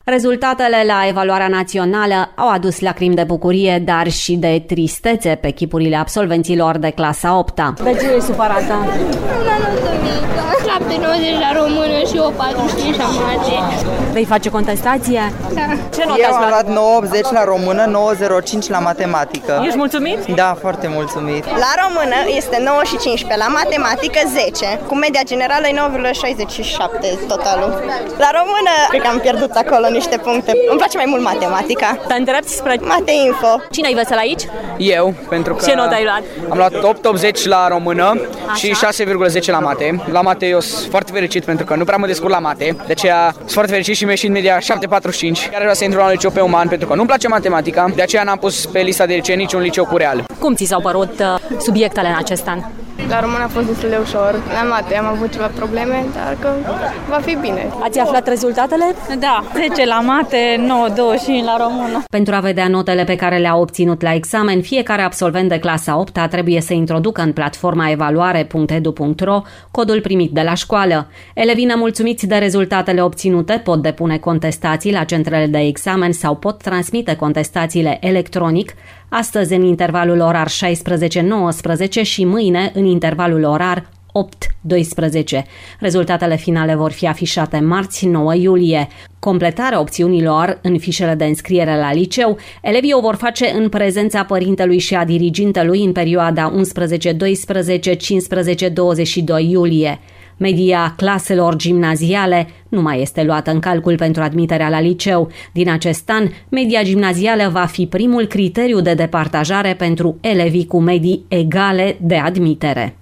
Rezultatele la evaluarea națională au adus lacrimi de bucurie, dar și de tristețe pe chipurile absolvenților de clasa 8-a. De ce e supărată? La notă mică, 7,90 la română și 8,45 la mate. Vei face contestație? Da. Ce notă Eu ați am luat? luat 9,80 la română, 9,05 la matematică. Ești mulțumit? Da, foarte mulțumit. La română este 9 și 15, la matematică 10. Cu media generală e 9,67 totalul. La română, cred că am pierdut acolo niște puncte. Îmi place mai mult matematica. Te îndrepți spre Mate info. cine ai vesel aici? Eu, pentru că Ce notă ai luat? am luat 8,80 la română și 6,10 la mate. La mate eu sunt foarte fericit pentru că nu prea mă descurc la mate, de aceea sunt foarte fericit și mi-a ieșit media 7,45. Care vreau să intru la un liceu pe uman pentru că nu-mi place matematica, de aceea n-am pus pe lista de licee niciun liceu cu real. Cum ți s-au părut subiectele în acest an? La română a fost destul de ușor. La mate am avut ceva probleme, dar că va fi bine. Ați aflat rezultatele? Da, 10 la mate, 9,25 la română. Pentru a vedea notele pe care le-a obținut la examen, fiecare absolvent de clasa 8-a trebuie să introducă în platforma evaluare.edu.ro codul primit de la școală. Elevii nemulțumiți de rezultatele obținute pot depune contestații la centrele de examen sau pot transmite contestațiile electronic, astăzi în intervalul orar 16-19 și mâine în intervalul orar 8-12. Rezultatele finale vor fi afișate marți 9 iulie. Completarea opțiunilor în fișele de înscriere la liceu, elevii o vor face în prezența părintelui și a dirigintelui în perioada 11-12, 15-22 iulie. Media claselor gimnaziale nu mai este luată în calcul pentru admiterea la liceu. Din acest an, media gimnazială va fi primul criteriu de departajare pentru elevii cu medii egale de admitere.